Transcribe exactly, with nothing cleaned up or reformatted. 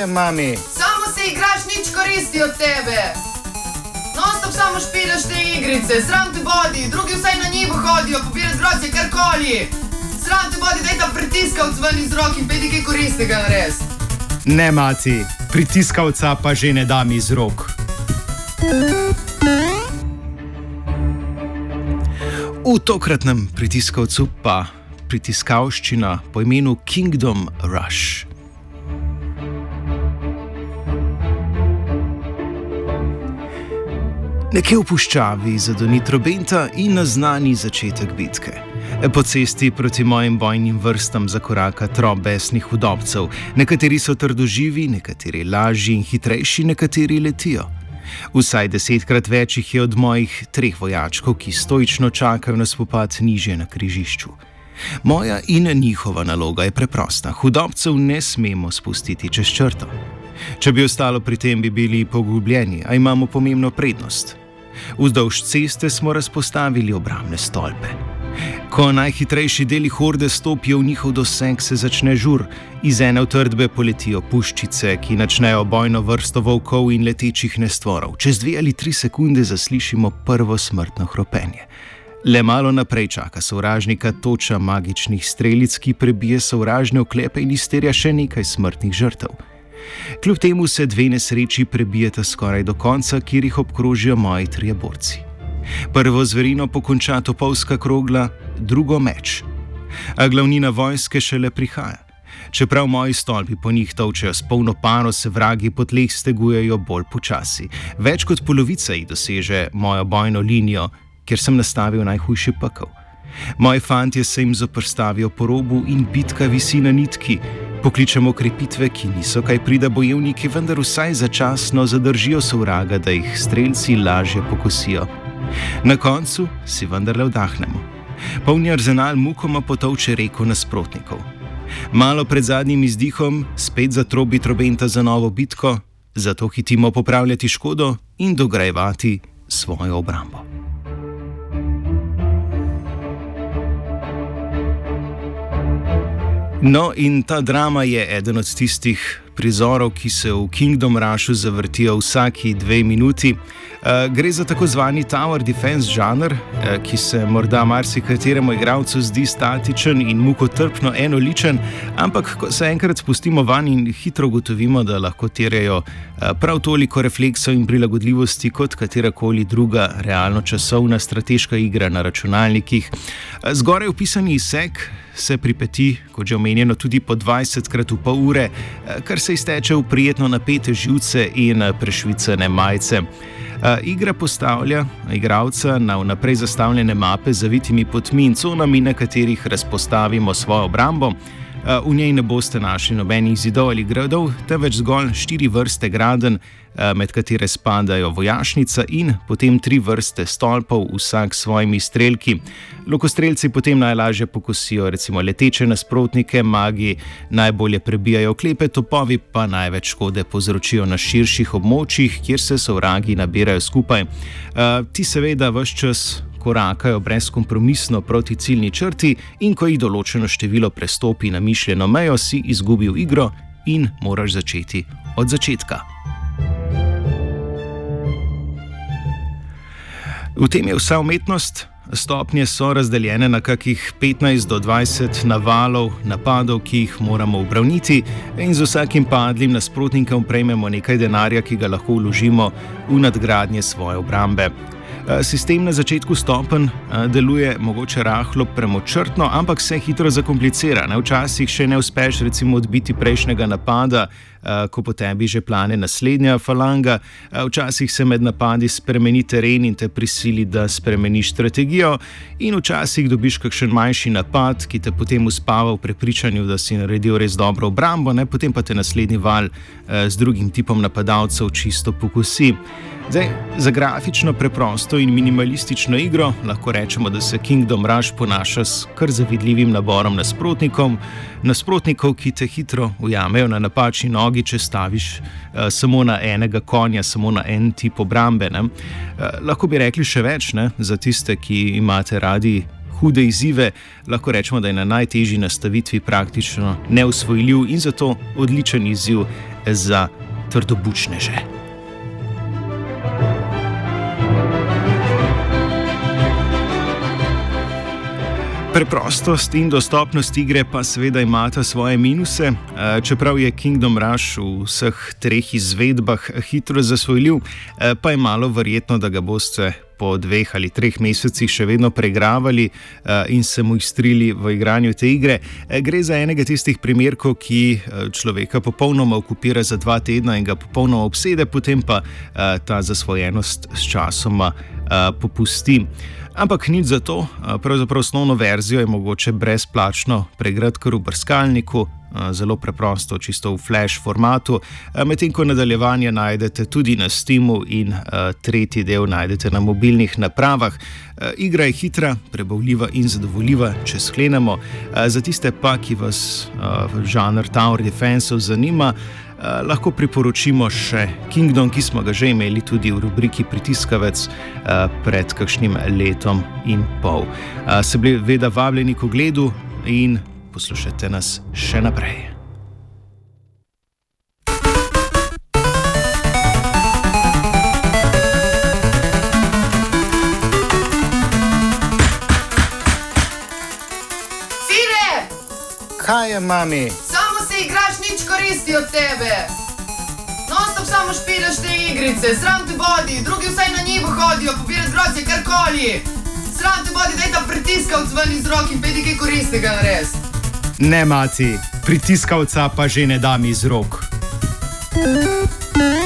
vem, mami. Samo se igraš, nič koristi od tebe. Non-stop samo špilaš te igrice, sram te bodi, drugi vsaj na njivo hodijo, pobiraš grozdje, karkoli. Sram te bodi, daj ta pritiskavc ven iz roki in pedi kaj koristega nares. Ne, mati, pritiskavca pa že ne dam iz rok. V tokratnem pritiskavcu pa pritiskavščina po imenu Kingdom Rush. Nekje v puščavi zadoni trobenta in naznani začetek bitke. Po cesti proti mojim bojnim vrstam zakoraka trop besnih hudobcev. Nekateri so trdoživi, nekateri lažji in hitrejši, nekateri letijo. Vsaj desetkrat več jih je od mojih treh vojačkov, ki stoično čakajo na spopad nižje na križišču. Moja in njihova naloga je preprosta. Hudobcev ne smemo spustiti čez črto. Če bi ostalo pri tem, bi bili pogubljeni, a imamo pomembno prednost. Vzdolž ceste smo razpostavili obrambne stolpe. Ko najhitrejši deli horde stopijo v njihov doseg, se začne žur. Iz ene utrdbe poletijo puščice, ki načnejo bojno vrsto volkov in letečih nestvorov. Čez dve ali tri sekunde zaslišimo prvo smrtno hropenje. Le malo naprej čaka sovražnika toča magičnih strelic, ki prebije sovražne oklepe in izterja še nekaj smrtnih žrtev. Kljub temu se dve nesreči prebijeta skoraj do konca, kjer jih obkrožijo moji trije borci. Prvo zverino pokonča topovska krogla, drugo meč. A glavnina vojske šele prihaja. Čeprav moji stolpi po njih tolčejo s polno paro, se vragi po tleh stegujejo bolj počasi. Več kot polovica jih doseže mojo bojno linijo, kjer sem nastavil najhujši pekel. Moji fantje se jim zoprstavijo po robu in bitka visi na nitki. Pokličemo krepitve, ki niso kaj prida bojevniki, vendar vsaj začasno zadržijo sovraga, da jih strelci lažje pokosijo. Na koncu si vendarle vdahnemo. Polni arzenal mukoma potolče reko nasprotnikov. Malo pred zadnjim izdihom spet zatrobi trobenta za novo bitko, zato hitimo popravljati škodo in dograjevati svojo obrambo. No, in ta drama je eden od tistih prizorov, ki se v Kingdom Rushu zavrtijo vsaki dve minuti. Uh, gre za tako zvani Tower Defense žanr, uh, ki se morda marsikateremu igralcu zdi statičen in mukotrpno enoličen, ampak ko se enkrat spustimo van in hitro ugotovimo, da lahko terjajo uh, prav toliko refleksov in prilagodljivosti kot katerakoli druga realno časovna strateška igra na računalnikih. Uh, zgoraj opisani izsek se pripeti, kot že omenjeno, tudi po dvajsetkrat v pol ure, uh, kar se izteče v prijetno napete živce in uh, prešvicane majice. Uh, igra postavlja igralca na vnaprej zastavljene mape z zavitimi potmi in conami, na katerih razpostavimo svojo obrambo. Uh, v njej ne boste našli nobenih zidov ali gradov, temveč zgolj štiri vrste gradenj, uh, med katere spadajo vojašnica in potem tri vrste stolpov, vsak s svojimi strelki. Lokostrelci potem najlažje pokosijo recimo leteče nasprotnike, magi najbolje prebijajo oklepe, topovi pa največ škode povzročijo na širših območjih, kjer se sovragi nabirajo skupaj. Uh, ti seveda ves čas korakajo brezkompromisno proti ciljni črti in ko jih določeno število prestopi na mišljeno mejo, si izgubil igro in moraš začeti od začetka. V tem je vsa umetnost. Stopnje so razdeljene na kakih petnajst do dvajset navalov, napadov, ki jih moramo ubraniti, in z vsakim padlim nasprotnikom prejmemo nekaj denarja, ki ga lahko vložimo v nadgradnje svoje obrambe. Sistem na začetku stopenj deluje mogoče rahlo premočrtno, ampak se hitro zakomplicira. Včasih še ne uspeš recimo odbiti prejšnjega napada, ko po tebi že plane naslednja falanga. Včasih se med napadi spremeni teren in te prisili, da spremeniš strategijo, in včasih dobiš kakšen manjši napad, ki te potem uspava v prepričanju, da si naredil res dobro obrambo, ne? Potem pa te naslednji val z drugim tipom napadalcev čisto pokosi. Zdaj, za grafično preprosto in minimalistično igro lahko rečemo, da se Kingdom Rush ponaša s kar zavidljivim naborom nasprotnikom, nasprotnikov, ki te hitro ujamejo na napačni nogi, če staviš uh, samo na enega konja, samo na en tip obrambe. Uh, lahko bi rekli še več, ne? Za tiste, ki imate radi hude izzive, lahko rečemo, da je na najtežji nastavitvi praktično neusvojljiv in zato odličen izziv za trdobučneže. Preprostost in dostopnost igre pa seveda imata svoje minuse. Čeprav je Kingdom Rush v vseh treh izvedbah hitro zasvojljiv, pa je malo verjetno, da ga boste po dveh ali treh mesecih še vedno preigravali in se mu istrili v igranju te igre. Gre za enega tistih primerkov, ki človeka popolnoma okupira za dva tedna in ga popolnoma obsede, potem pa ta zasvojenost s časoma popusti. Ampak nič za to, pravzaprav osnovno verzijo je mogoče brezplačno preigrati kar v brskalniku, zelo preprosto, čisto v flash formatu, medtem ko nadaljevanje najdete tudi na Steamu in tretji del najdete na mobilnih napravah. Igra je hitra, prebavljiva in zadovoljiva, če sklenemo. Za tiste pa, ki vas žanr Tower Defense zanima, lahko priporočimo še Kingdom, ki smo ga že imeli tudi v rubriki Pritiskavec pred kakšnim letom in pol. Se bili veda vabljeni k ogledu in poslušajte nas še naprej. Sine! Kaj je, mami? Samo se igraš, nič koristi od tebe. Non-stop samo špilaš te igrice, sram te bodi, drugi vsaj na njivo hodijo, pobirati grozdje, karkoli. Sram te bodi, daj ta pritiskavc ven iz rok in pejdi kaj koristnega narediti. Ne, maci, pritiskavca pa že ne dam iz rok.